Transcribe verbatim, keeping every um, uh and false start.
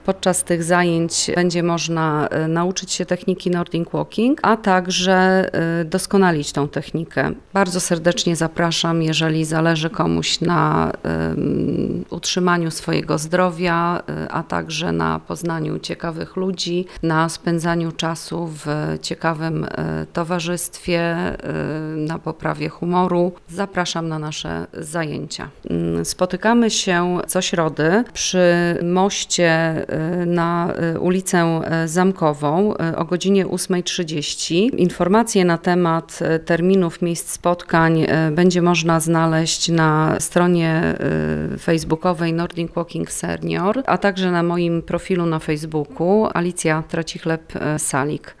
Podczas tych zajęć będzie można e, nauczyć się techniki Nordic Walking, a także e, doskonalić tą technikę. Bardzo serdecznie zapraszam, jeżeli zależy komuś na um, utrzymaniu swojego zdrowia, e, a także na poznaniu ciekawych ludzi, na spędzaniu czasu w ciekawym e, towarzystwie, e, na poprawie humoru. Zapraszam na nasze zajęcia. Mm, Spotykamy się co środę przy moście na ulicę Zamkową o godzinie ósma trzydzieści. Informacje na temat terminów, miejsc spotkań będzie można znaleźć na stronie facebookowej Nordic Walking Senior, a także na moim profilu na Facebooku Alicja Tracichleb-Salik.